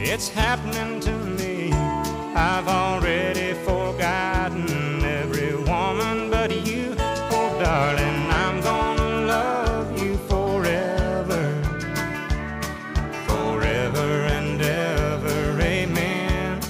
it's happening to me. I've already forgotten every woman but you. Oh, darling, I'm gonna love you forever, forever and ever, amen.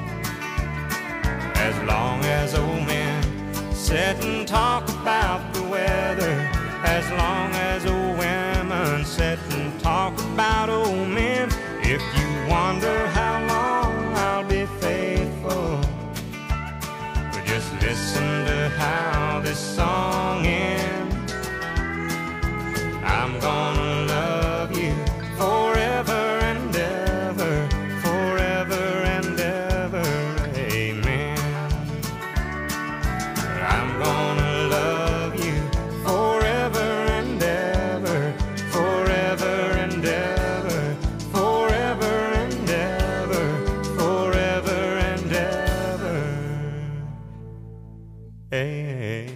As long as old men sit and talk about the weather, as long as old women sit and talk about old men. If you wonder how long I'll be faithful, well, just listen to how this song ends. I'm gonna love you forever and ever, forever and ever, amen. I'm gonna love you forever and ever, forever and ever, forever and ever, forever and ever, hey.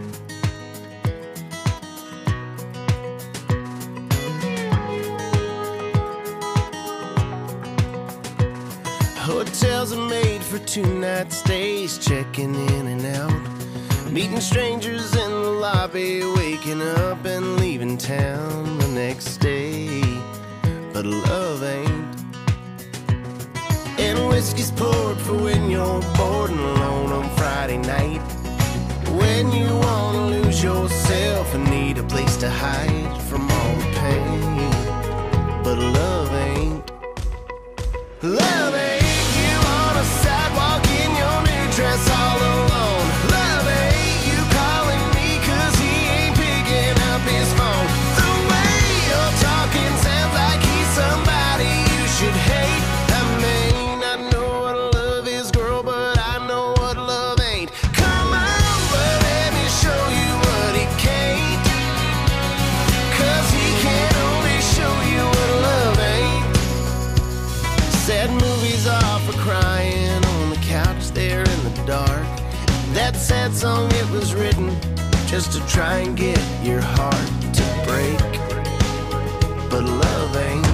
Hotels are made for two-night stays, checking in and out, meeting strangers in the lobby, waking up and leaving town the next day. But love ain't. And whiskey's poured for when you're bored and alone on Friday night, when you wanna lose yourself and need a place to hide from all the pain. But love ain't. Love ain't. You on a sidewalk in your new dress all alone. Love ain't you calling me 'cause he ain't picking up his phone. The way you're talking sounds like he's somebody you should hate. I mean, I know what love is, girl, but I know what love ain't. Come on, but let me show you what he can't, 'cause he can only show you what love ain't. Sad movies are for crying on the couch there in the dark. That sad song, it was written just to try and get your heart to break. But love ain't.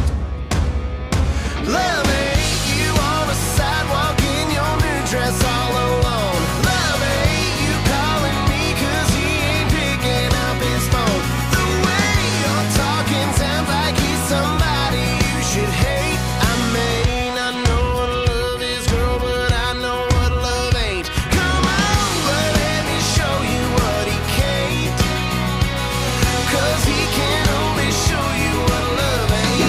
Love ain't. You on a sidewalk in your new dress all alone. Love ain't you calling me 'cause he ain't picking up his phone. The way you're talking sounds like he's somebody you should hate. I mean, I know what love is, girl, but I know what love ain't. Come on, but let me show you what he can't, 'cause he can only show you what love ain't.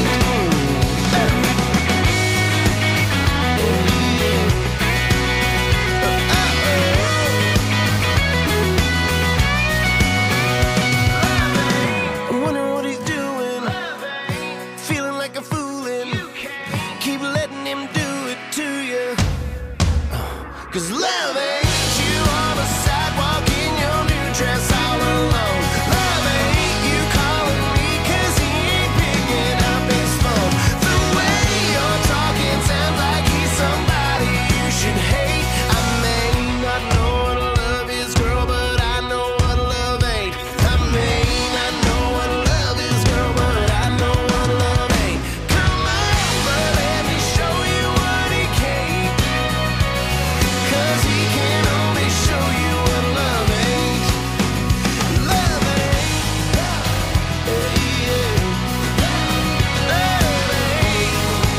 I'm wondering what he's doing, feeling like a foolin'. Keep letting him do it to you, 'cause love ain't. You on a sidewalk in your new dress all alone. Love ain't you calling me 'cause he ain't picking up his phone. The way you're talking sounds like he's somebody you should hate. I mean, I know what love is, girl, but I know what love ain't. I mean, I know what love is, girl, but I know what love ain't. Come on, but let me show you what he can't, 'cause he can only show you what love ain't. Love ain't. Yeah. Love ain't.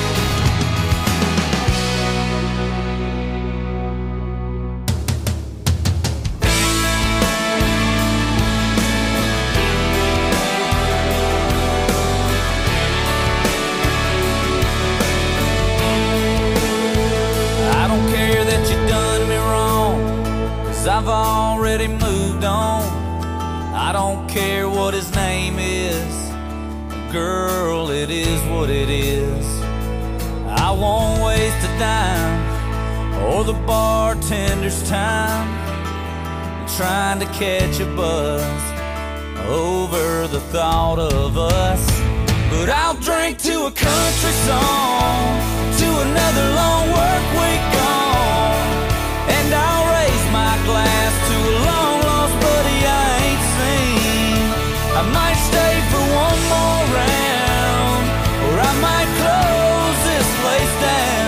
I don't care that you done me wrong, 'cause I've already moved on. I don't care what his name is, girl, it is what it is. I won't waste a dime or the bartender's time trying to catch a buzz over the thought of us. But I'll drink to a country song, to another long work week gone, and I'll raise my glass to a long lost buddy I ain't seen. I might stay for one more round, or I might close this place down.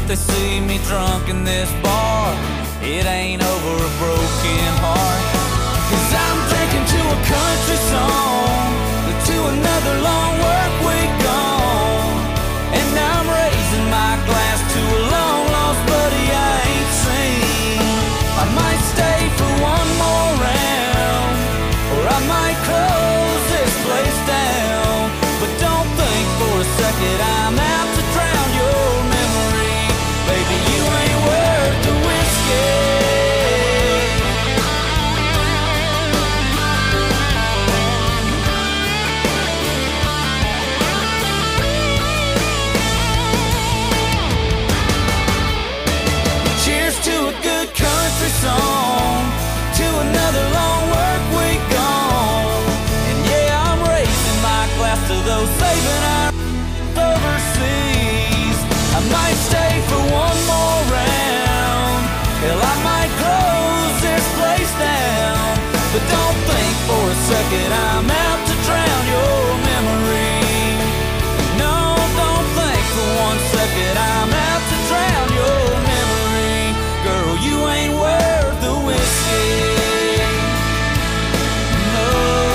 they see me drunk in this bar, it ain't over a broken heart. 'Cause I'm drinking to a country song, to another long work week gone, and I'm raising my glass to a long lost buddy I ain't seen. I might stay for one more round, or I might close this place down, but don't think for a second I'm out to drown your memory. Baby, you ain't worth the whiskey. Cheers to a good country song, to another long work week gone, and yeah, I'm raising my glass to those saving our overseas. I might stay for one more round, hell, I might close this place down, but don't think for a second I'm out to drown your memory. No, don't think for 1 second I'm out to drown your memory. Girl, you ain't worth the whiskey. No.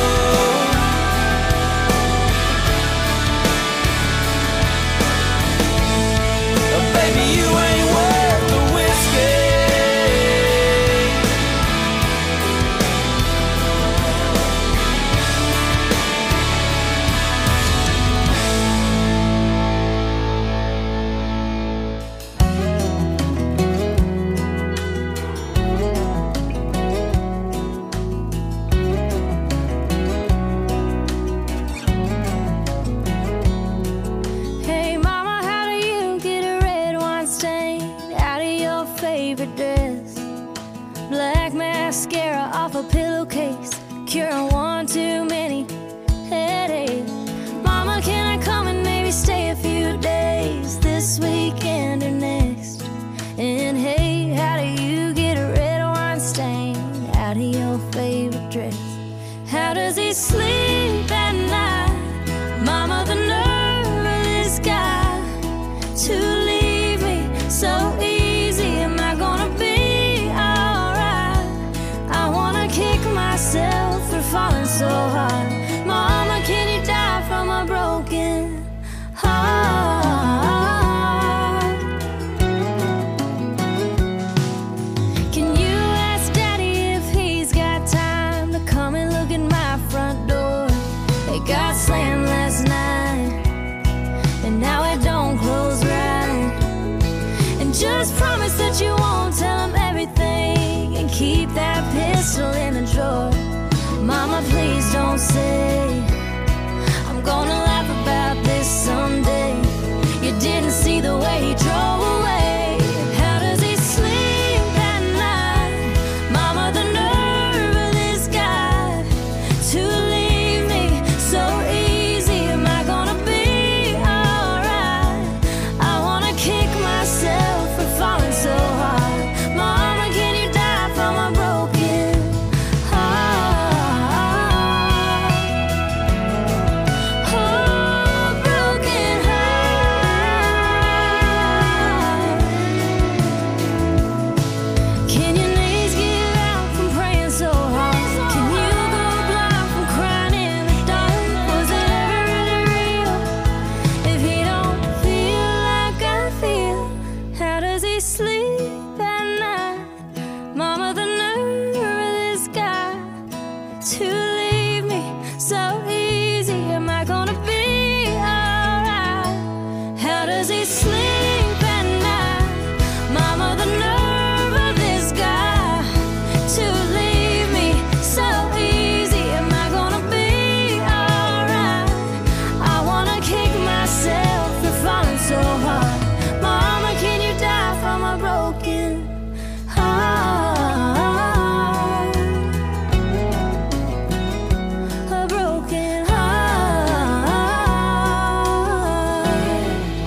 Baby, you ain't worth the whiskey. Hey mama, how do you get a red wine stain out of your favorite dress? Black mascara off a pillowcase, curing one too many headaches. Mama, can I come and maybe stay a few days this weekend or next? And hey, how do you get a red wine stain out of your favorite dress? How does he sleep at night? Mama, the nerve of this guy to leave me so easy. Am I gonna be alright? I wanna kick myself for falling so hard. Mama, can you die from a broken heart? Can you ask Daddy if he's got time to come and look at my front door? It got slammed last night, and now it don't close right. And just promise that you won't tell him everything, and keep that pistol in the drawer. Mama, please don't say I'm gonna laugh about this someday. You didn't see the way he drove away. How does he sleep at night? Mama, the nerve of this guy to leave me so easy. Am I gonna be alright? I wanna kick myself for falling so hard. Mama, can you die from a broken heart? Oh, broken heart. Can your knees give out from praying so hard? Can you go blind from crying in the dark? Was it ever really real if he don't feel like I feel? How does he sleep at night? Mama, the nerve of this guy to leave me so easy. Am I gonna be alright? How does he sleep at night? Mama, the nerve of this guy to leave me so easy. Am I gonna be alright? I wanna kick myself for falling so hard. Mama, can you die from a broken heart? A broken heart.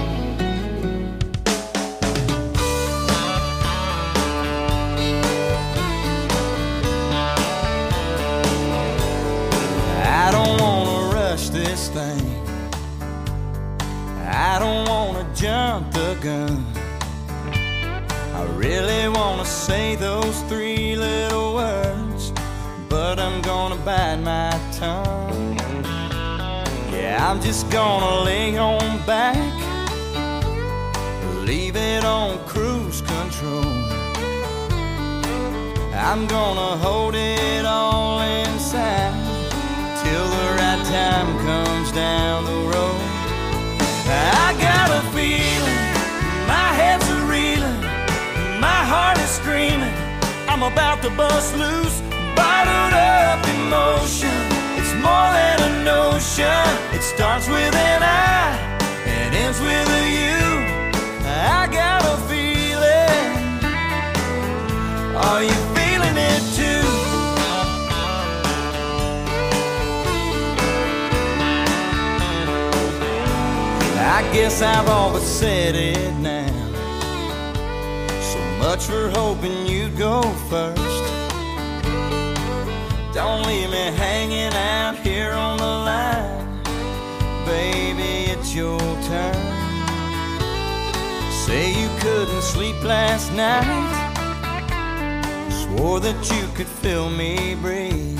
I don't wanna rush this thing. I don't wanna jump the gun. say those three little words, but I'm gonna bite my tongue. Yeah, I'm just gonna lay on back, leave it on cruise control. I'm gonna hold it all inside till the right time comes down the road. I got a feeling, my head's a reeling, my heart is screaming, I'm about to bust loose, bottled up emotion. It's more than a notion. It starts with an I and ends with a you. I got a feeling. Are you feeling it too? I guess I've all but said it now. So much for hoping you'd go first. Don't leave me hanging out here on the line. Baby, it's your turn. Say you couldn't sleep last night, swore that you could feel me breathe.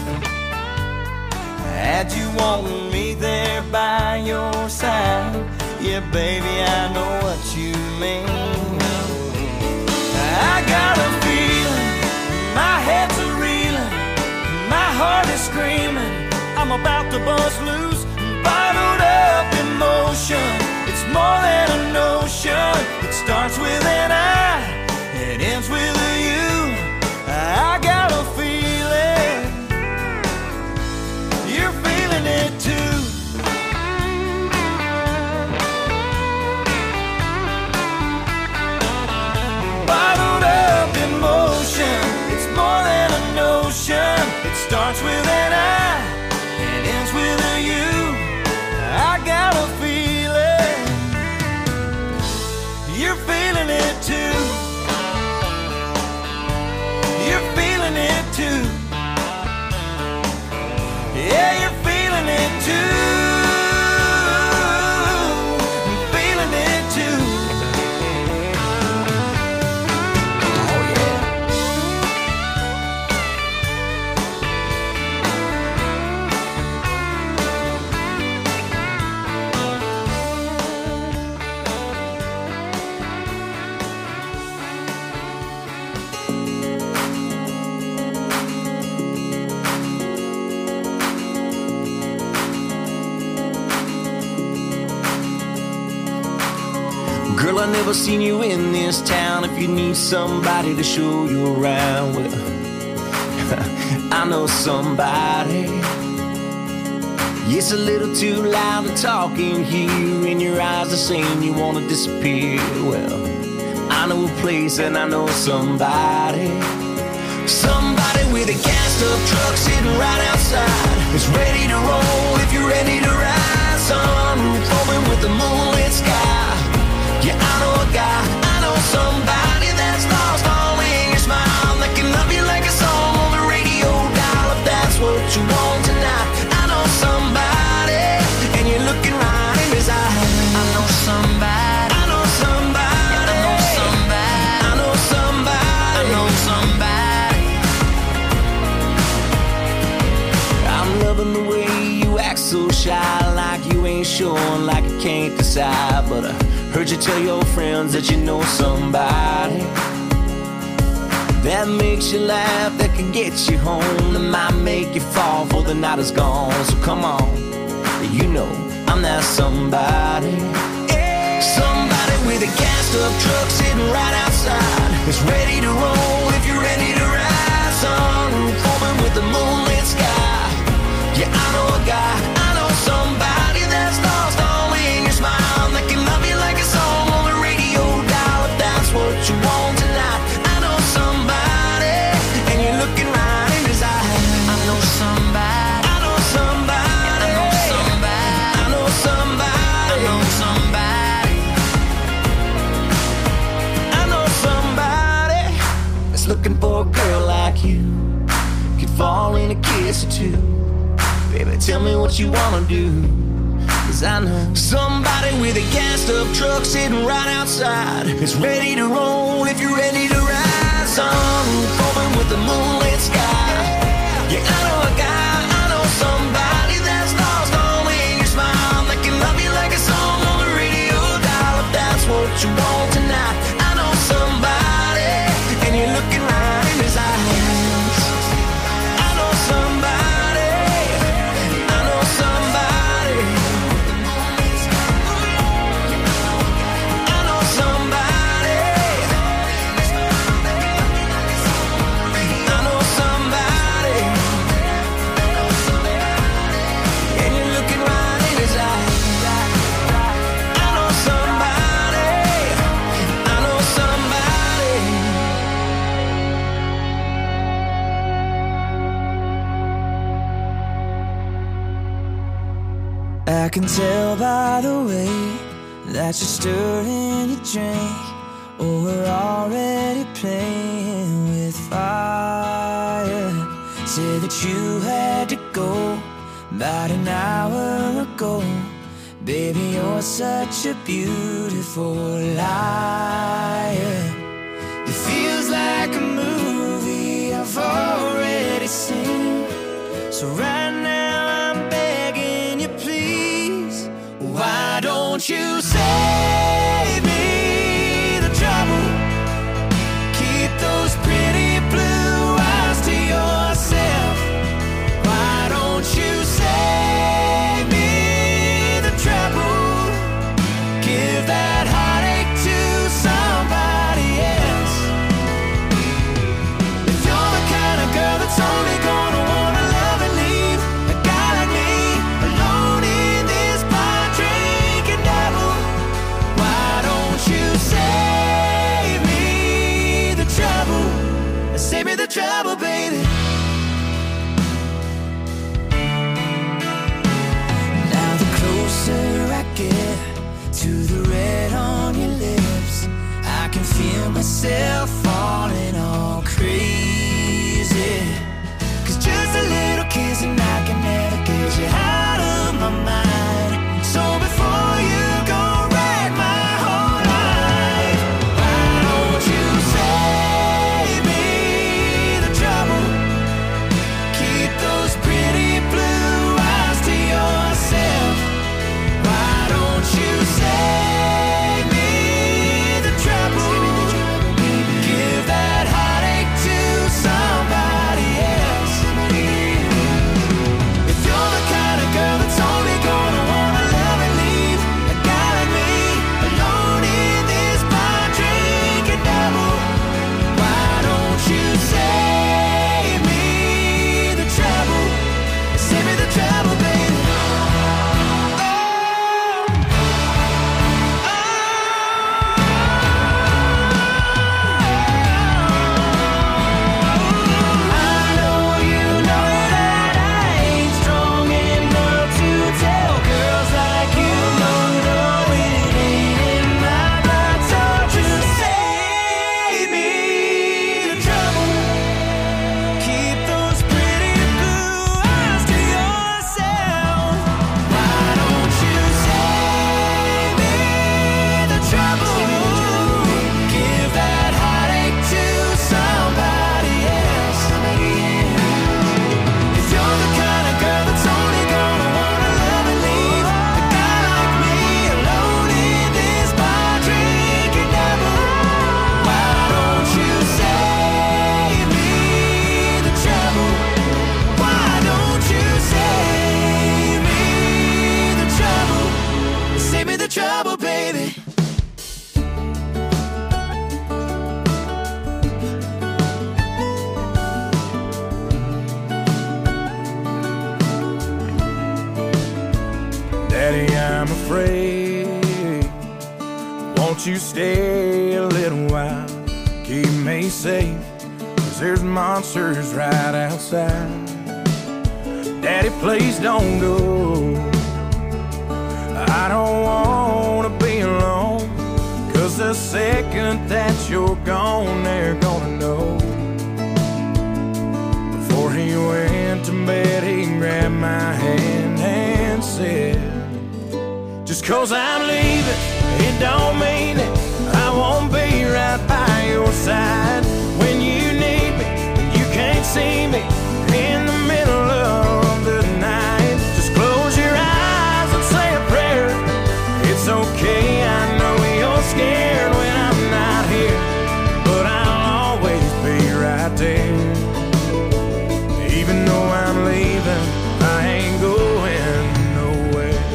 Had you wanting me there by your side. Yeah, baby, I know what you mean. I got a feeling, my head's a reeling, my heart is screaming, I'm about to bust loose, bottled up emotion. It's more than a notion. It starts with an I, it ends with a you. I got a feeling, you're feeling it too. Bottled up emotion. It's more than a notion. It starts with an I, it ends with a you. I got a feeling, you're feeling it too. You're feeling it too. Yeah, you're feeling it too. I'm feeling it too. Oh yeah. Girl, I never seen you in this town. If you need somebody to show you around, well, I know somebody. It's a little too loud to talk in here, and your eyes are saying you wanna disappear. Well, I know a place and I know somebody. Somebody with a gassed-up truck sitting right outside. It's ready to roll if you're ready to ride. Sunroof open with the moonlit sky. Yeah, I know a guy, I know somebody that's lost all in your smile, that can love you like a song on the radio dial. If that's what you want tonight, I know somebody, and you're looking right in his eyes. I know somebody, I know somebody, I know somebody, I know somebody, I know somebody. I'm loving the way you act so shy, like you ain't sure, like you can't decide, but heard you tell your friends that you know somebody that makes you laugh, that can get you home, that might make you fall before the night is gone. So come on, you know I'm that somebody. Somebody with a gassed-up truck sitting right outside. It's ready to roll if you're ready to ride. Sunroof open with the moonlit sky. Yeah, I know a guy, I know somebody that's lost all in your smile, that can love you like a song on the radio dial. If that's what you want tonight, I know somebody, and you're looking right in his eyes. I know somebody, I know somebody, I know somebody, I know somebody, I know somebody, I know somebody that's looking for a girl like you, could fall in a kiss or two. Baby, tell me what you wanna do, 'cause I know somebody with a gassed up truck sitting right outside. It's ready to roll if you're ready to ride. sun, going with the moonlit sky. Yeah, I know a guy, I know somebody that's lost only in your smile, that can love you like a song on the radio dial. If that's what you want tonight, I know somebody, and you're looking right in his eyes. I know somebody, I know somebody, I know somebody, I know somebody, and you're looking right in his eyes. I know somebody, I know somebody. I can tell by the way that you're stirring your drink, or we're already playing with fire. Said that you had to go about an hour ago. Baby, you're such a beautiful liar. It feels like a movie I've already seen. So right now I'm begging you, please, why don't you save me the trouble? Keep those pretty blue eyes to yourself. Why don't you save me the trouble? Give that heartache to somebody else. If you're the kind of girl that's only gonna wanna love and leave a guy like me alone in this bar drinking double, why don't you save me the trouble? Save me the trouble, baby. Now the closer I get to the red on your lips, I can feel myself falling all crazy. 'Cause just a little kiss and I can never get you out of my mind. So before you go wreck my whole life, why don't you save me the trouble? Keep those pretty blue eyes to yourself. Why don't you save me the trouble? Give that heartache to somebody else. If you're the kind of girl that's only gonna wanna love and leave a guy like me alone in this bar drinking double, why don't you save me the trouble? Save me the trouble, baby. I know you know that I ain't strong enough to tell girls like you no, it ain't in my blood. So just save me the trouble. Keep those pretty blue eyes to yourself. Why don't you save me the trouble? Give that heartache to somebody else. If you're the kind of girl that's only gonna wanna love and leave a guy like me alone in this bar drinking double, why don't you save me the trouble? Why don't you save me the trouble? Save me the trouble, baby. Daddy, I'm afraid. Won't you stay a little while? Keep me safe, 'cause there's monsters right outside. Daddy, please don't go. I don't wanna be alone, 'cause the second that you're gone, they're gonna know. Before he went to bed, he grabbed my hand and said, just 'cause I'm leaving, it don't mean that I won't be right by your side when you there. Even though I'm leaving, I ain't going nowhere.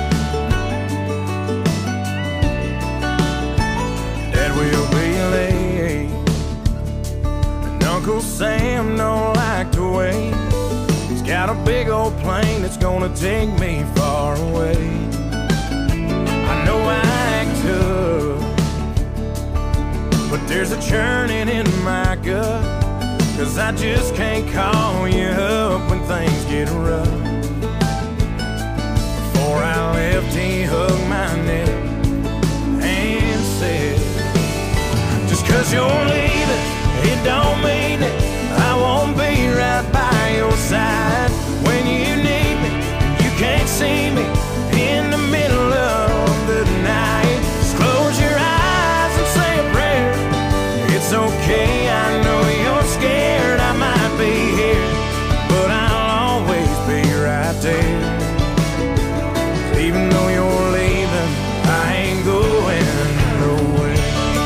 Dad will be late, and Uncle Sam don't like to wait. He's got a big old plane that's gonna take me far away. I know I act tough, but there's a churning in my gut, 'cause I just can't call you up when things get rough. Before I left, he hugged my neck and said, just 'cause you're leaving, it don't mean it. I won't be right by your side when you need me. You can't see me in the middle of the night. Just close your eyes and say a prayer. It's okay, I know you're scared I might be here, but I'll always be right there. Even though you're leaving, I ain't going nowhere.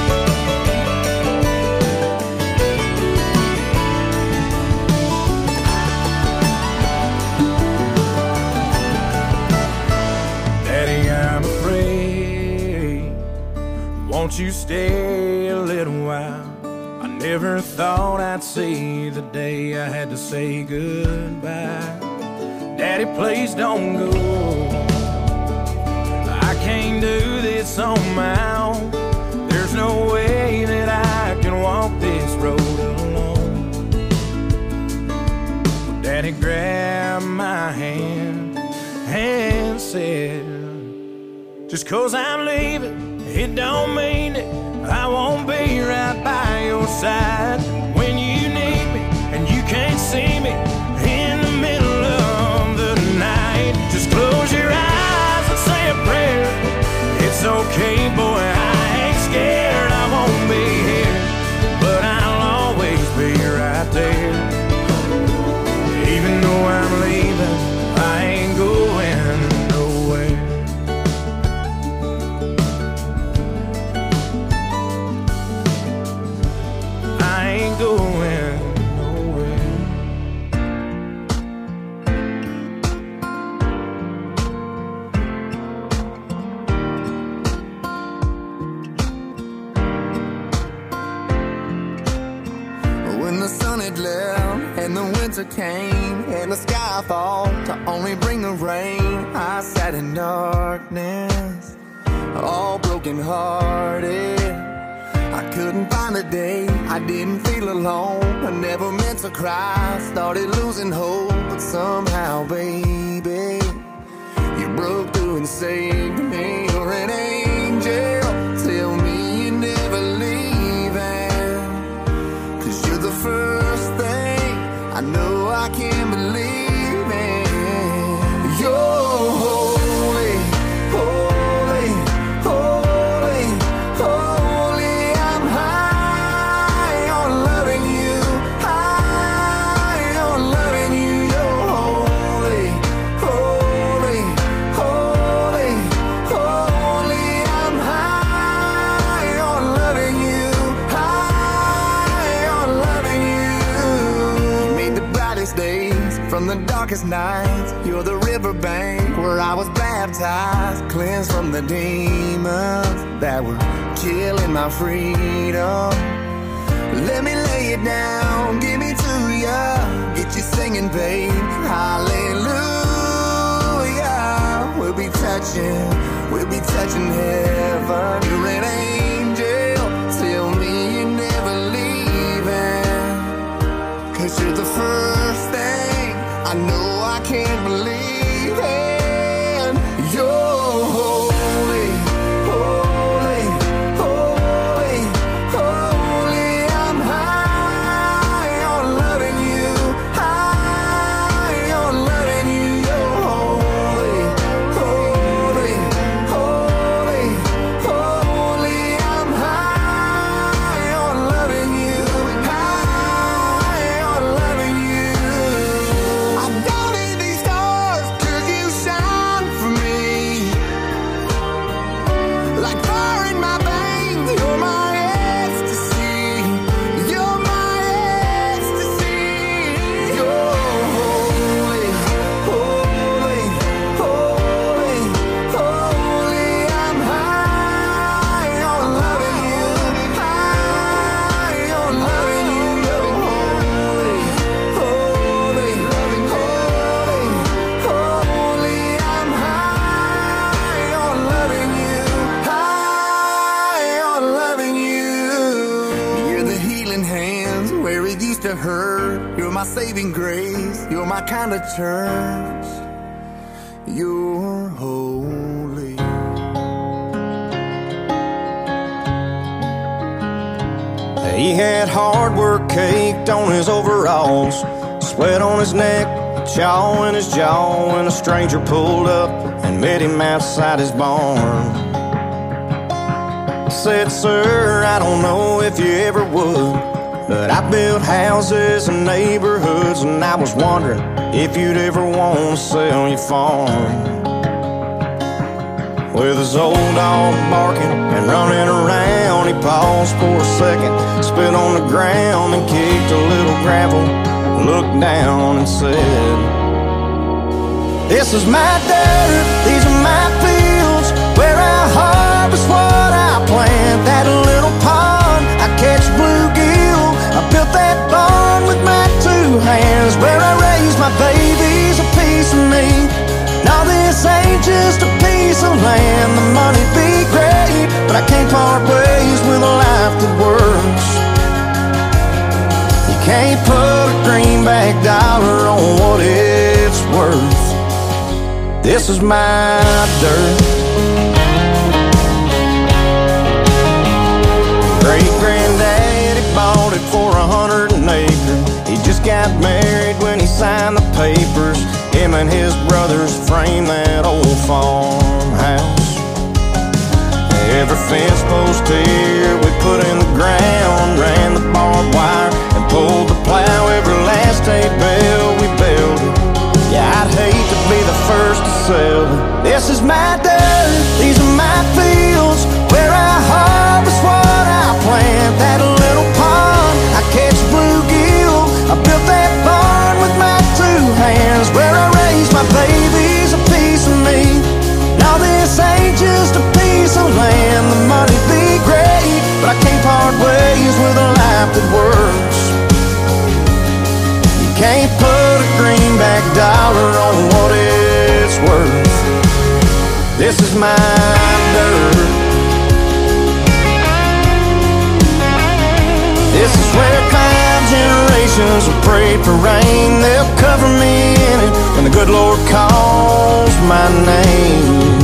Daddy, I'm afraid. Won't you stay a little while? I never thought I'd see the day I had to say goodbye. Daddy, please don't go. I can't do this on my own. There's no way that I can walk this road alone. Daddy grabbed my hand and said, just 'cause I'm leaving, it don't mean it. I won't be right by your side when you need me, and you can't see me in the middle of the night. Just close your eyes and say a prayer. It's okay, boy, I ain't scared. I won't be here, but I'll always be right there. Even though I'm leaving, I ain't going nowhere. I ain't going nowhere. When the sun had left and the winter came and the sky fall to only bring the rain, I sat in darkness, all broken hearted. I couldn't find a day I didn't feel alone. I never meant to cry, started losing hope, but somehow, baby, you broke through and saved me. You're an angel, tell me you're never leaving, 'cause you're the first thing I know I can't believe in. You're holy, holy, holy, holy. I'm high on loving you, high on loving you. You're holy, holy, holy, holy. I'm high on loving you, high on loving you. You made the brightest days from the darkest nights. You're the riverbank where I was baptized, cleansed from the demons that were killing my freedom. Let me lay it down, give me to ya, get you singing, babe. Hallelujah. We'll be touching heaven. You're an angel, tell me you're never leaving, 'cause you're the first thing I know I can't believe in. You're holy, holy, holy, holy. I'm high on loving you, high on loving you. You're holy, holy, holy, holy. I'm high on loving you, high on loving you. I don't need these stars it used to hurt. You're my saving grace. You're my kind of church. You're holy. He had hard work caked on his overalls, sweat on his neck, chaw in his jaw, when a stranger pulled up and met him outside his barn. Said, sir, I don't know if you ever would, but I built houses and neighborhoods, and I was wondering if you'd ever want to sell your farm. With his old dog barking and running around, he paused for a second, spit on the ground and kicked a little gravel, looked down and said, this is my dirt, these are my fields, where I harvest what I plant. That little pond, I catch bluegill, I built that barn with my 2 hands, where I raise my babies, a piece of me. Now this ain't just a piece of land. The money be great, but I can't part ways with a life that works. You can't put a greenback dollar on what it's worth. This is my dirt. Great-granddaddy bought it for 100 an acre. He just got married when he signed the papers. Him and his brothers framed that old farmhouse. Every fence post here we put in the ground, ran the barbed wire and pulled the plow. Every last hay bale we built. Yeah, I'd hate to be the first to sell it. This is my dirt, these are my fields, where I harvest what I plant. That little pond, I catch bluegill, I built that barn with my 2 hands, where I raise my babies, a piece of me. Now this ain't just a piece of land. The money be great, but I can't part ways with a life that works. You can't put a greenback dollar on what it's worth. This is my dirt. This is where 5 generations have prayed for rain. They'll cover me in it when the good Lord calls my name.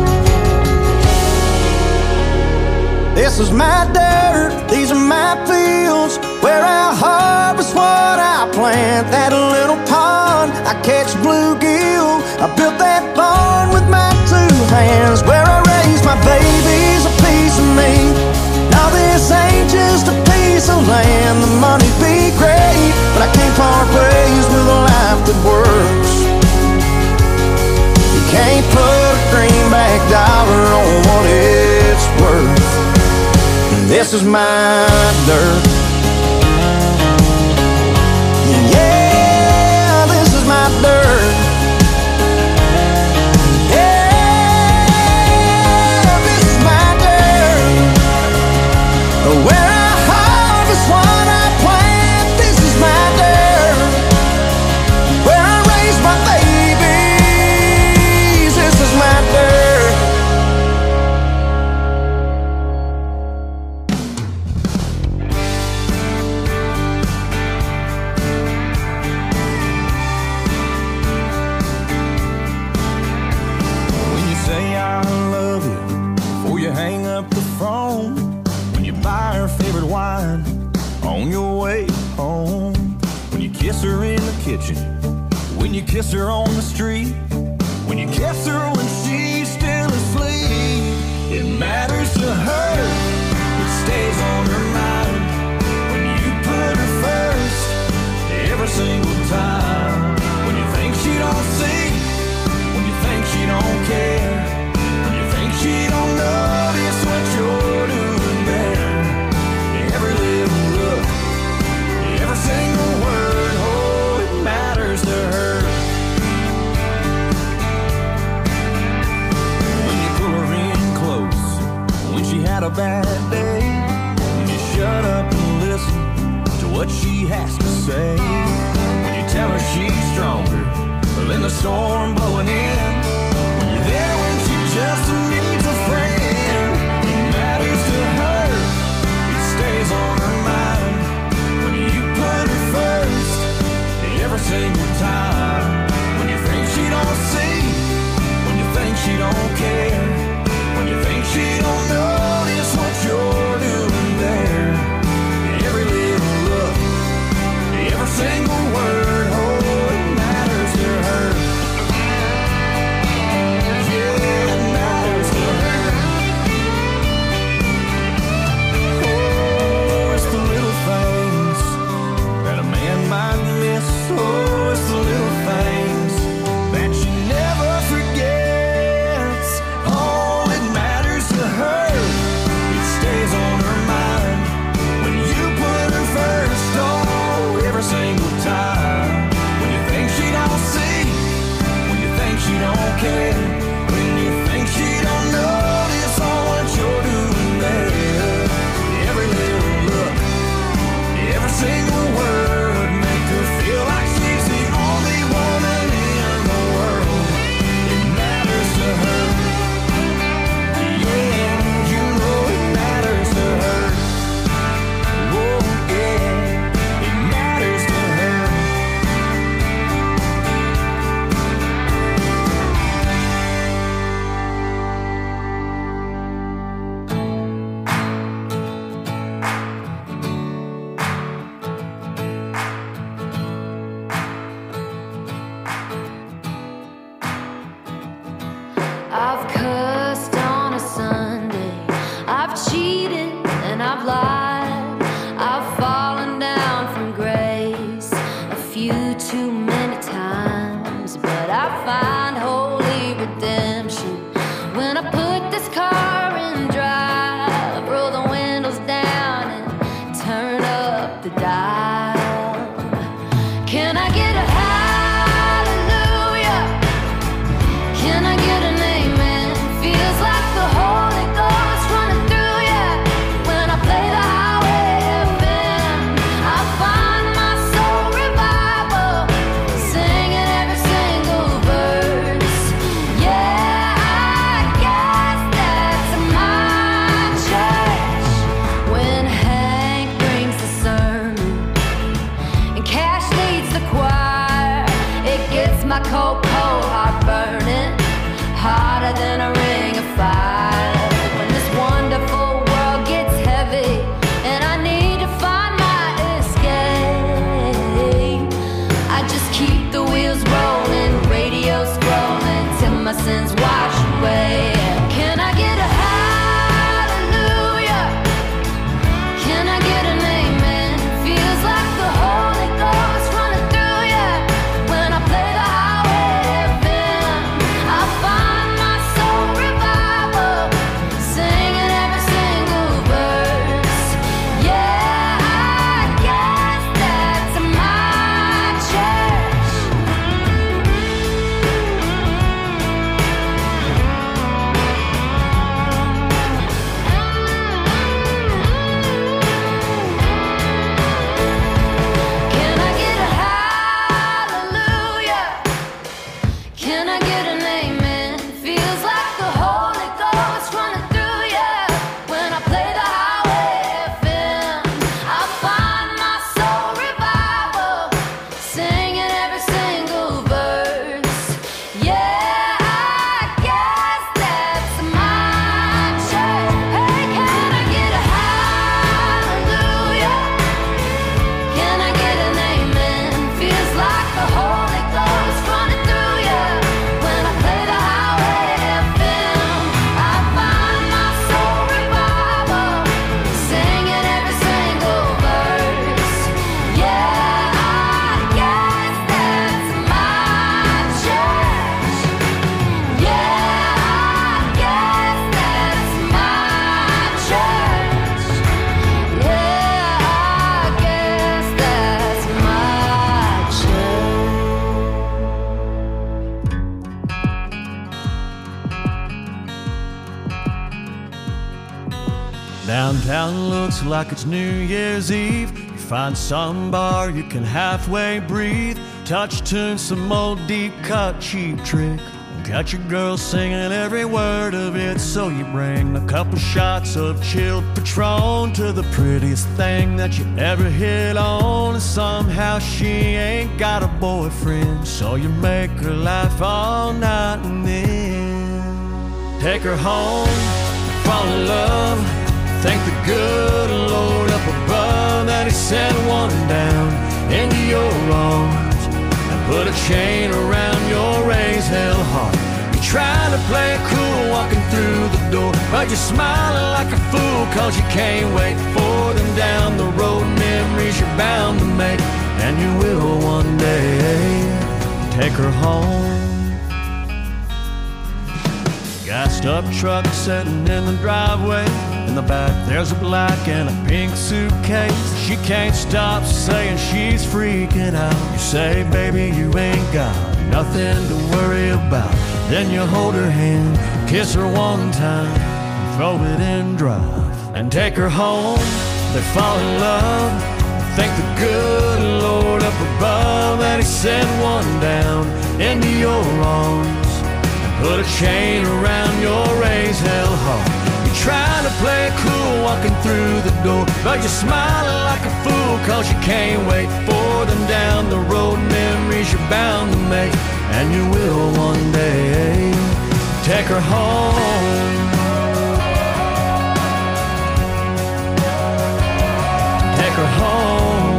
This is my dirt, these are my fields, where I harvest what I plant. That little pond, I catch bluegill, I built that barn with my 2 hands, where I raise my babies, a piece of me. Now this ain't just a piece of land. The money be great, but I can't part ways with a life that works. You can't put a greenback dollar on what it's worth. This is my dirt. Yeah, this is my dirt. Yeah, this is my dirt. Where I harvest what I plant. This is my dirt. Where I raise my babies. This is my dirt. When you say I love you before you hang up the phone, when you buy her favorite wine on your way home, when you kiss her in the kitchen, when you kiss her on the street, when you kiss her when she's still asleep, it matters to her, it stays on her mind. When you put her first every single time, when you think she don't see, when you think she don't care, when you think she don't notice what you're doing there. Every little look, every single word, oh, it matters to her. When you pull her in close, when she had a bad day, when you shut up and listen to what she has to say, when you tell her she's stronger than the storm blowing in, when you're there when she just needs a friend. It matters to her, it stays on her mind. When you put single time. When you think she don't see, when you think she don't care, when you think she don't notice all what you're doing there. Every little look, every single word make her feel like she's the only woman in the world. It matters to her. Yeah, you know it matters to her. Oh yeah, it matters to her. I've cussed on a Sunday, I've cheated and I've lied, I've fallen down from grace a few too many times, but I find holy redemption when I put this car in drive, roll the windows down and turn up the dial. Can I get a hallelujah? Can I get an amen? Feels like the Holy Ghost running through ya. When I play the highway FM, I find my soul revival, singing every single verse. Yeah, I guess that's my church. When Hank brings the sermon and Cash leads the choir, it gets my cold heart burning hotter than a ring of fire. When this wonderful world gets heavy and I need to find my escape, I just keep the wheels rolling, radio scrolling till my sins wash away. Can I get a hallelujah? Can I get an amen? Feels like the Holy Ghost running through ya. When I play the highway FM, I find my soul revival, singing every single verse. Yeah, I guess that's my church. Can I get a hallelujah? Can I get an amen? Feels like the Holy Ghost running through ya. When I play the highway FM, I find my soul revival, singing every single verse. Yeah, I guess that's my church. Hey, can I get a hallelujah? Can I get an amen? Feels like the Holy Ghost running through ya. When I play the highway FM, I find my soul revival, singing every single verse. Yeah, I guess that's my church. Yeah, I guess that's my church. Yeah, I guess that's my church. Downtown looks like it's New Year's Eve. You find some bar you can halfway breathe, touch tune some old deep cut cheap trick, got your girl singing every word of it. So you bring a couple shots of chilled Patron to the prettiest thing that you ever hit on, and somehow she ain't got a boyfriend, so you make her laugh all night and then take her home, fall in love. Thank the good Lord up above that He sent one down into your arms and put a chain around your raised hell heart. You're trying to play it cool walking through the door, but you're smiling like a fool cause you can't wait for them down the road. Memories you're bound to make, and you will one day take her home. Gassed up truck sitting in the driveway. In the back there's a black and a pink suitcase. She can't stop saying she's freaking out. You say, baby, you ain't got nothing to worry about. Then you hold her hand, kiss her one time, throw it in drive, and take her home. They fall in love. Thank the good Lord up above that He sent one down into your arms and put a chain around your raised hell heart. You're trying to play it cool walking through the door, but you're smiling like a fool 'cause you can't wait for them down the road. Memories you're bound to make, and you will one day. Take her home. Take her home.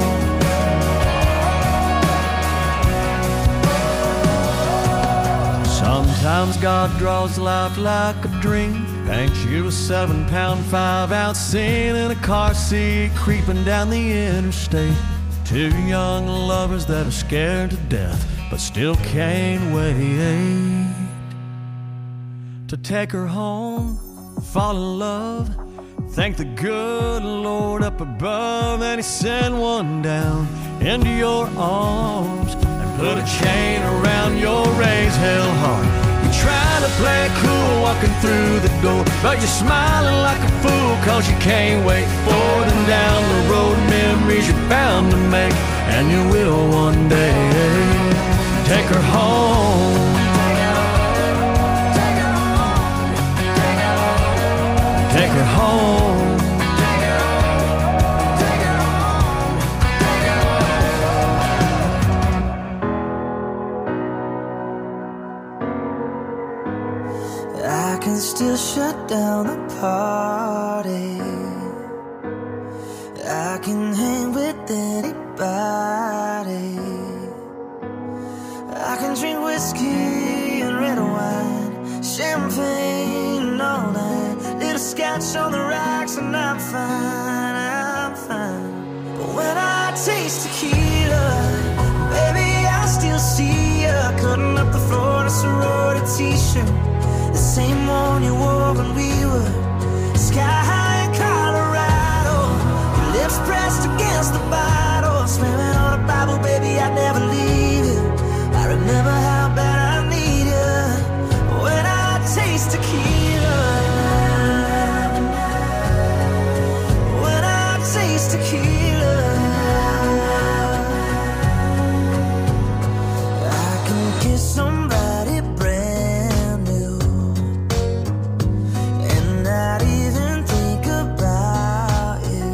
Sometimes God draws life like a dream, paints you a 7-pound 5-ounce scene in a car seat creeping down the interstate. Two young lovers that are scared to death but still can't wait to take her home, fall in love. Thank the good Lord up above that He sent one down into your arms and put a chain around your raised hell heart. You're trying to play it cool walking through the door, but you're smiling like a fool 'cause you can't wait for them down the road. Memories you're bound to make, and you will one day. Take her home. Take her home. I can still shut down the party. I can hang with anybody. I can drink whiskey and red wine, champagne and all night, little scotch on the rocks, and I'm fine, I'm fine. But when I taste tequila, baby, I still see you cutting up the floor in a sorority t-shirt, the same one you wore when we were sky high in Colorado. Your lips pressed against the bottle, swearing on a Bible, baby, I'd never leave you. I remember how bad I need you. When I taste tequila, when I taste tequila, I can kiss somebody brand new and not even think about you.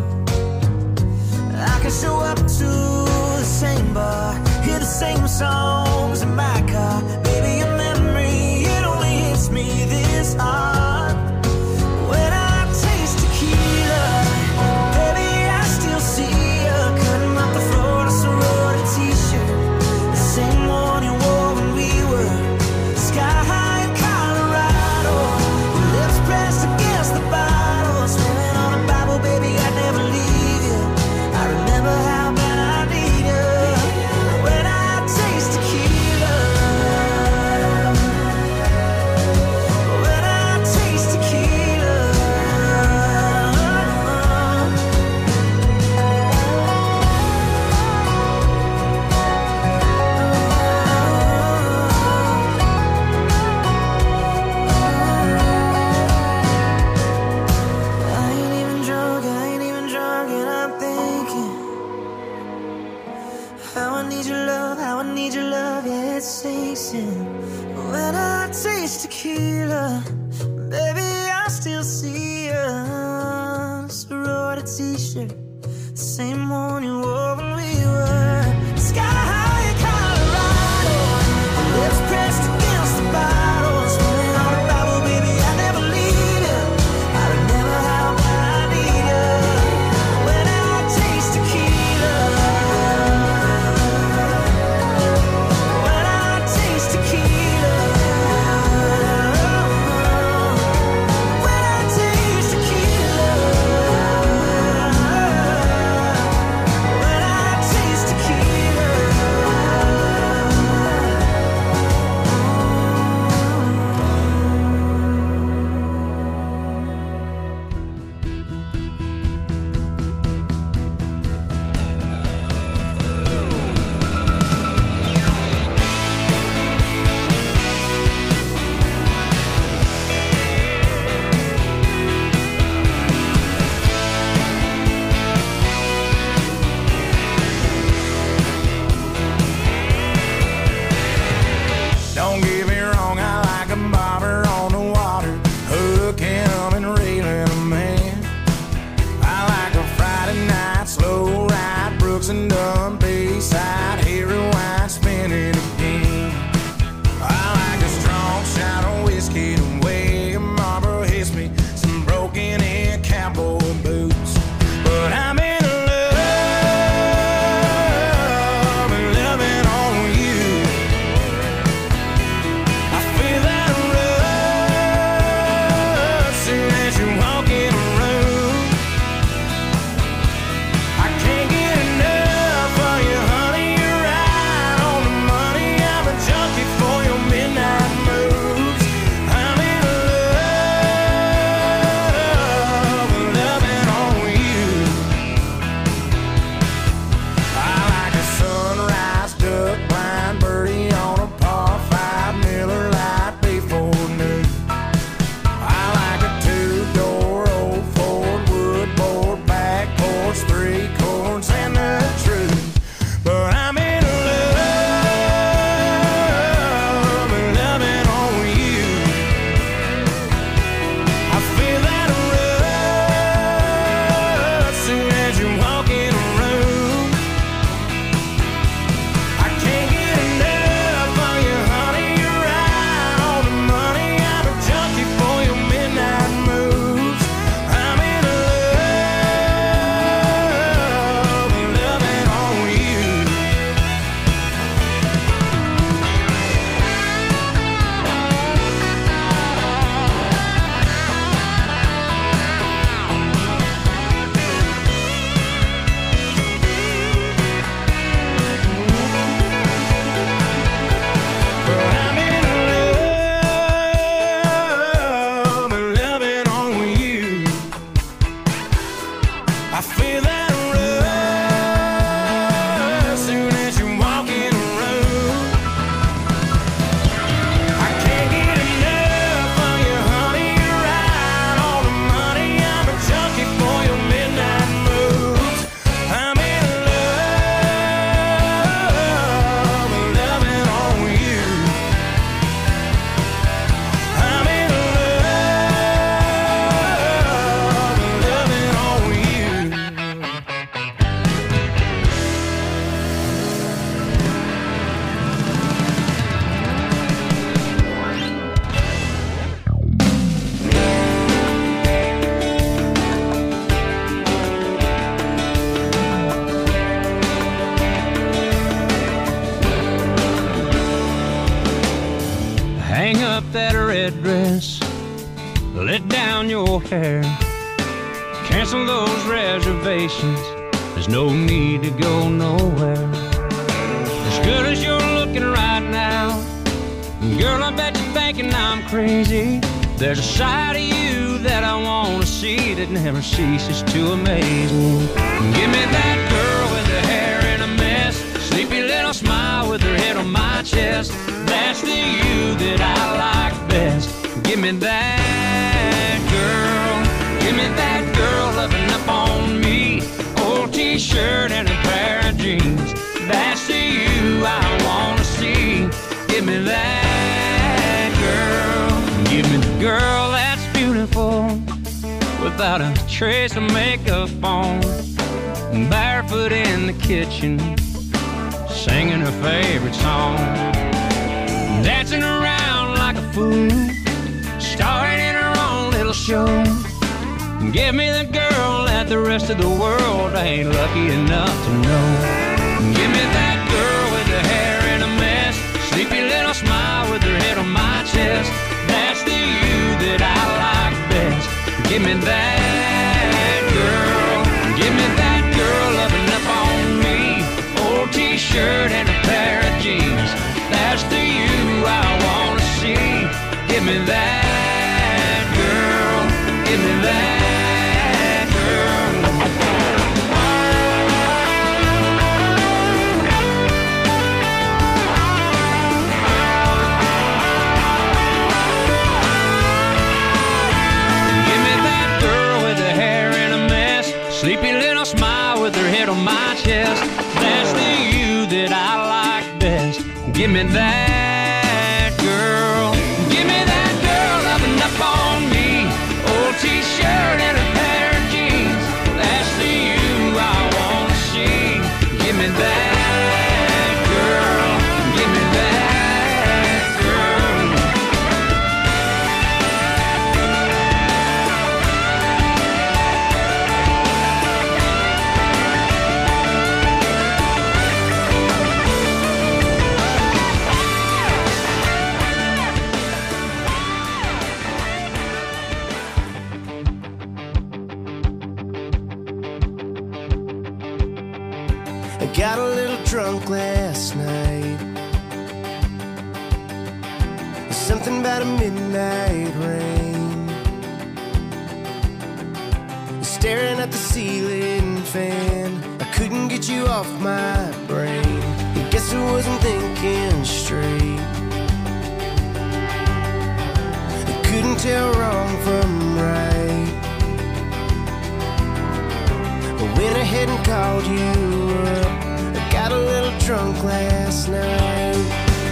I can show up to the same bar, hear the same songs in my car. Baby, your memory, it only hits me this hard. When I taste tequila, baby, I still see you cutting up the floor in a sorority t-shirt, the same one you wore when we were sky high in Colorado. Your lips pressed against the bottle, swearing on a Bible, baby, I'd never leave you. I remember how bad I need you. When I taste tequila, when I taste tequila, I ain't even drunk, and I'm thinking how I need your love, how I need your love, yeah, it sinks in. When I taste tequila, baby, I still see you. Sorority t-shirt, the same one you wore when we were sky high in Colorado. Lips pressed against the bottle, swearing on a Bible, baby, I never leave you. I remember how bad I need you. When I taste tequila, when I taste tequila, when I taste tequila. Bayside, hair and wine spinning again. I like a strong shot of whiskey the way Marlboro hits me, some broken in cowboy boots. But I'm in love and loving on you. I feel that rush soon as you walk in a room. I can't get enough of you, honey. You're right on the money. I'm a junkie for your midnight moves. I'm in love and loving on you. I like a sunrise duck, blind birdie on a par 5 Miller Lite before noon. I like a 2-door old Ford wood board, back porch, 3 chords and the truth. But I'm in love and loving on you. I feel that rush soon as you walk in a room. I can't get enough of you, honey. You're right on the money. I'm a junkie for your midnight moves. I'm in love and loving on you. But I'm in love and loving on you. I feel that rush soon as you walk in a room. I can't get enough of you, honey. You're right on the money. I'm a junkie for your midnight moves. I'm in love and loving on you. I'm in love and loving on you. Hang up that red dress, let down your hair, cancel those reservations. There's no need to go nowhere. As good as you're looking right now, girl, I bet you're thinking I'm crazy. There's a side of you that I want to see that never ceases to amaze me. Give me that girl with her hair in a mess, sleepy little smile with her head on my chest. That's the you that I like best. Give me that girl. Give me that girl loving up on me. Old t-shirt and a pair of jeans. That's the you I want to see. Give me that girl. Give me the girl that's beautiful, without a trace of makeup on, barefoot in the kitchen, singing her favorite song, dancing around like a fool, starring in her own little show. Give me the girl that the rest of the world ain't lucky enough to know. Give me that girl with her hair in a mess, sleepy little smile with her head on my chest. That's the you that I like best. Give me that girl. Give me that girl loving up on me. Old t-shirt and a pair of jeans. That's the you I want to see. Give me that girl. Give me that girl. Give me that girl with her hair in a mess, sleepy little smile with her head on my chest. That's the you that I like best. Give me that girl. Give me that girl loving up on me. Old t-shirt and a pair of jeans. That's the you I want to see. Give me that. last night. Something about a midnight rain, staring at the ceiling fan. I couldn't get you off my brain. I guess I wasn't thinking straight. I couldn't tell wrong from right. I went ahead and called you up. I got a little drunk last night.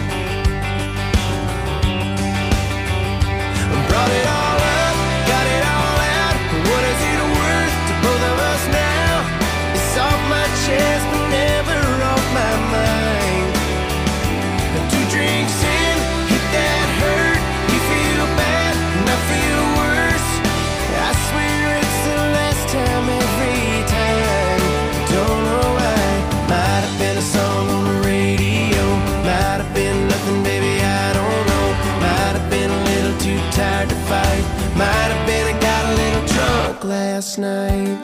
Brought it all up, got it all out. What is it worth to both of us now? It's off my chest, but never off my mind. 2 drinks in, hit that hurt. You feel bad, and I feel worse. I swear it's the last time every time. Don't know why. Might have been a song on the radio. Might have been nothing, baby, I don't know. Might have been a little too tired to fight. Might have been I got a little drunk last night.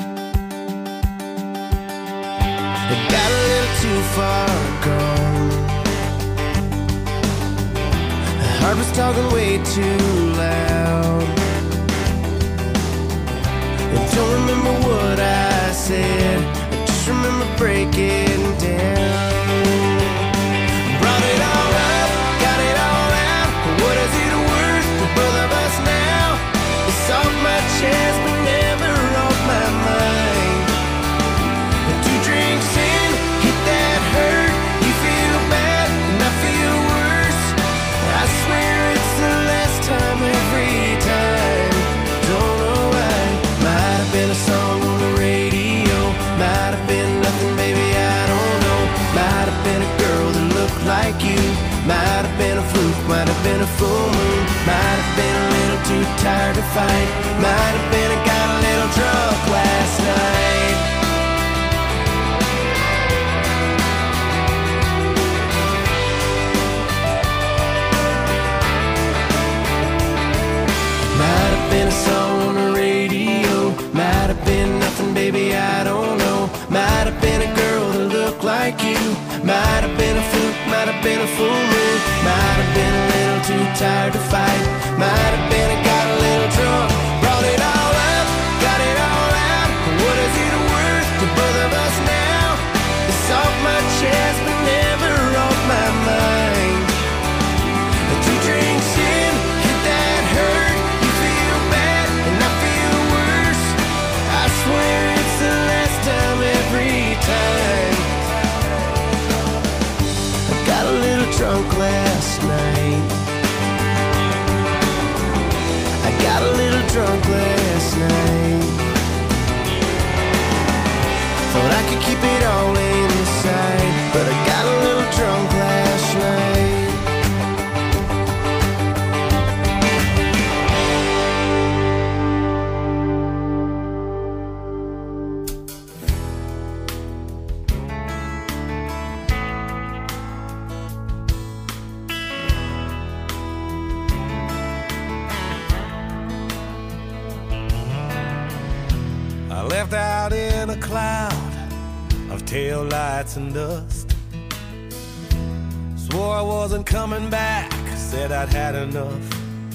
I got a little too far gone. My heart was talking way too loud. I don't remember what I said, I just remember breaking down. Brought it all up, got it all out. What is it worth to both of us now? It's off my chest, but never off my mind. 2 drinks in, hit that hurt. You feel bad, and I feel worse. I swear it's the last time every time. Don't know why. Might have been a song on the radio. Might have been nothing, baby, I don't know. Might have been a girl that looked like you. Might have been a fluke, might have been a full moon. Might have been a little too tired to fight. Might have been I got a little drunk last night. Might have been a song on the radio. Might have been nothing, baby, I don't know. Might have been a girl that looked like you. Might have been a fluke, might have been a full moon. Might have been a little too tired to fight. Might have been I got a little drunk. Brought it all up, got it all out. What is it worth to both of us now? It's off my chest, but never off my mind. 2 drinks in, hit that hurt. You feel bad, and I feel worse. I swear it's the last time every time. I got a little drunk last night. I got a little drunk last night. Thought I could keep it all inside, but I got a little drunk last night. Left out in a cloud of tail lights and dust. Swore I wasn't coming back, said I'd had enough.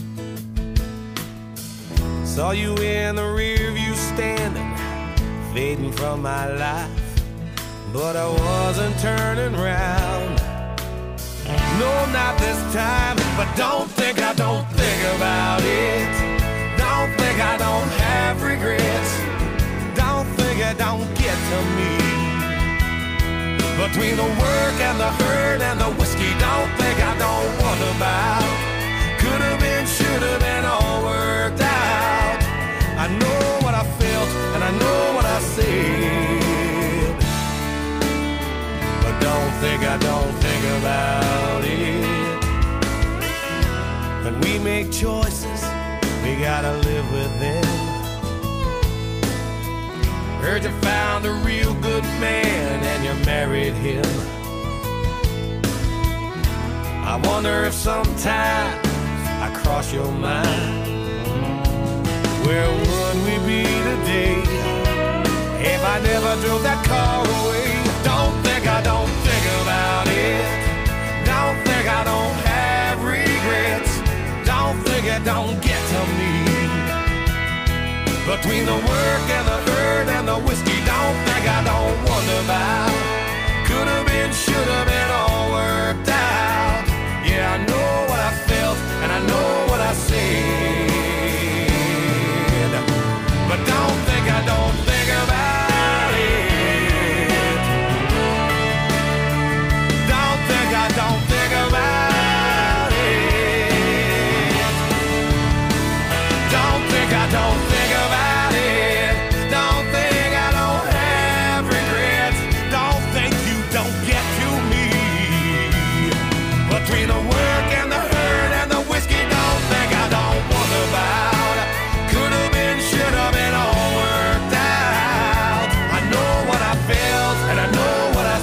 Saw you in the rear view standing, fading from my life, but I wasn't turning round. No, not this time, but don't think I don't think about it. Don't think I don't have regrets. Don't think it don't get to me. Between the work and the hurt and the whiskey, don't think I don't wonder about. Could have been, should have been, all worked out. I know what I felt and I know what I said, but don't think I don't think about it. When we make choices, we gotta live with them. Heard you found a real good man and you married him. I wonder if sometimes I cross your mind. Where would we be today if I never drove that car away? Don't think I don't think about it. Between the work and the hurt and the whiskey, don't think I don't wonder about. Could have been, should have been, all worked out. Yeah, I know what I felt and I know what I said, but don't think I don't think about it. Don't think I don't think about it. Don't think I don't think about it. Don't think I don't have regrets. Don't think you don't get to me. Between the work and the hurt and the whiskey, don't think I don't wonder about. Could have been, should have been, all worked out. I know what I felt and I know what I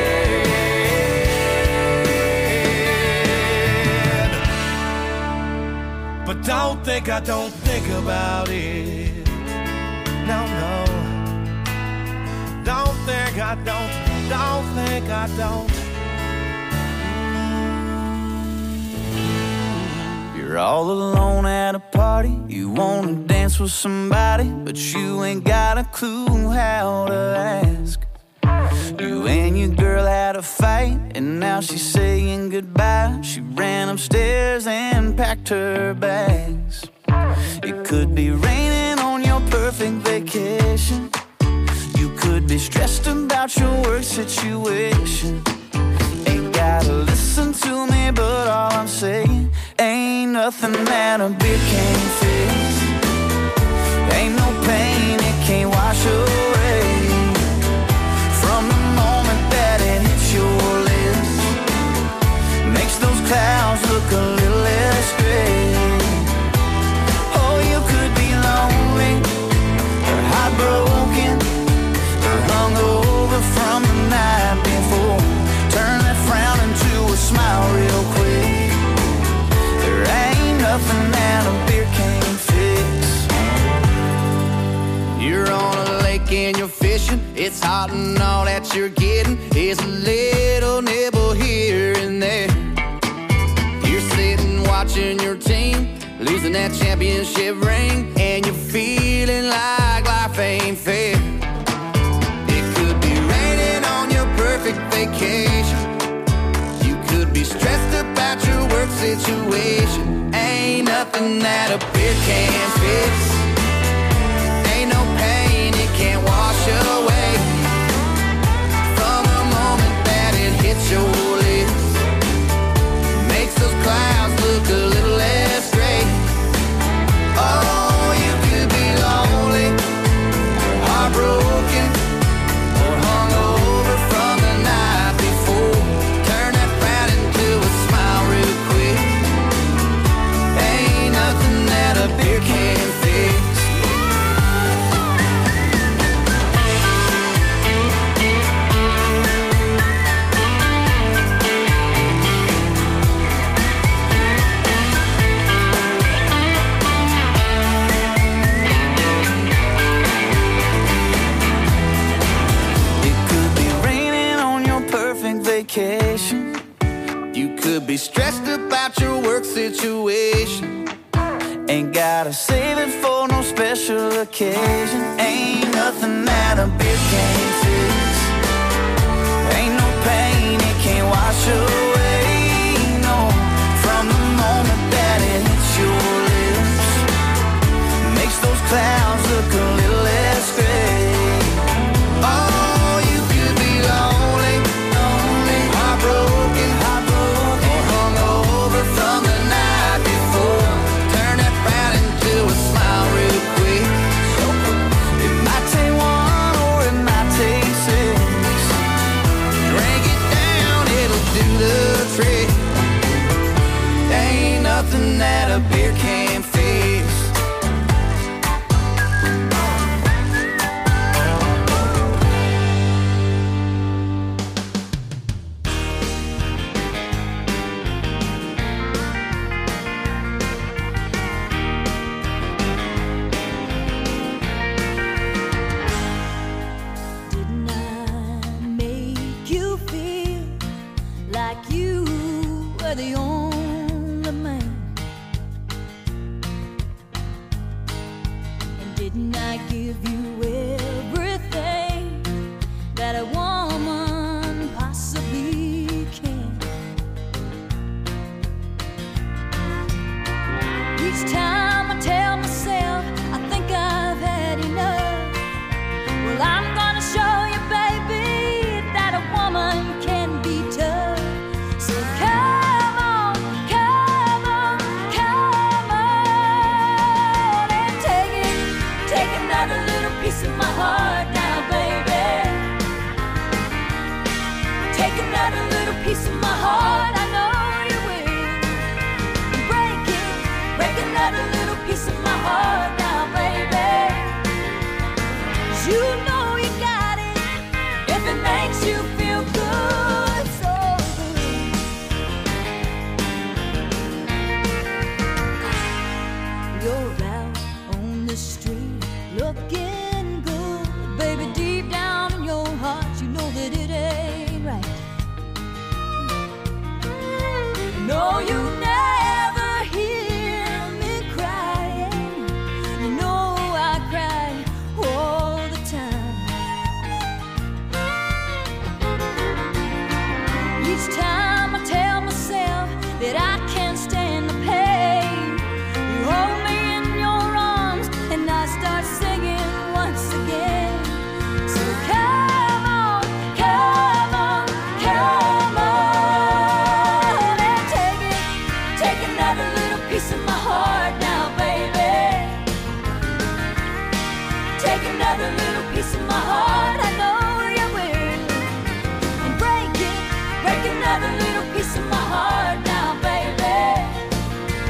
said, but don't think I don't think about it. No, no. Don't think I don't think I don't. You're all alone at a party. You wanna dance with somebody, but you ain't got a clue how to ask. You and your girl had a fight, and now she's saying goodbye. She ran upstairs and packed her bags. It could be raining on your perfect vacation. You could be stressed about your work situation. Ain't gotta listen to me, but all I'm saying, ain't nothing that a beer can't fix. Ain't no pain it can't wash away. From the moment that it hits your lips, makes those clouds look a little less gray. Oh, you could be lonely or heartbroken or hungover from the night before. Turn that frown into a smile real quick. There ain't nothing that a beer can't fix. You're on a lake and you're fishing. It's hot and all that you're getting is a little nibble here and there. You're sitting watching your team losing that championship ring, and you're feeling like life ain't fair. It could be raining on your perfect vacation. You could be stressed about your work situation. Ain't nothing that a beer can't fix. Ain't no pain it can't wash away. From the moment that it hits your lips, makes those clouds look a little less gray. Oh, you could be lonely or heartbroken or hungover from the night before. Turn that frown into a smile real quick. Ain't nothing that a beer can't fix. Vacation. You could be stressed about your work situation. Ain't gotta save it for no special occasion. Ain't nothing that a beer can't fix. Ain't no pain it can't wash away. No, from the moment that it hits your lips, makes those clouds look a little less gray. Oh, you could be lonely, heartbroken, or hungover from the night before. Turn that frown into a smile real quick. It might take one or it might take six. Drink it down, it'll do the trick. Ain't nothing that a beer can't fix. The only man, and didn't Each time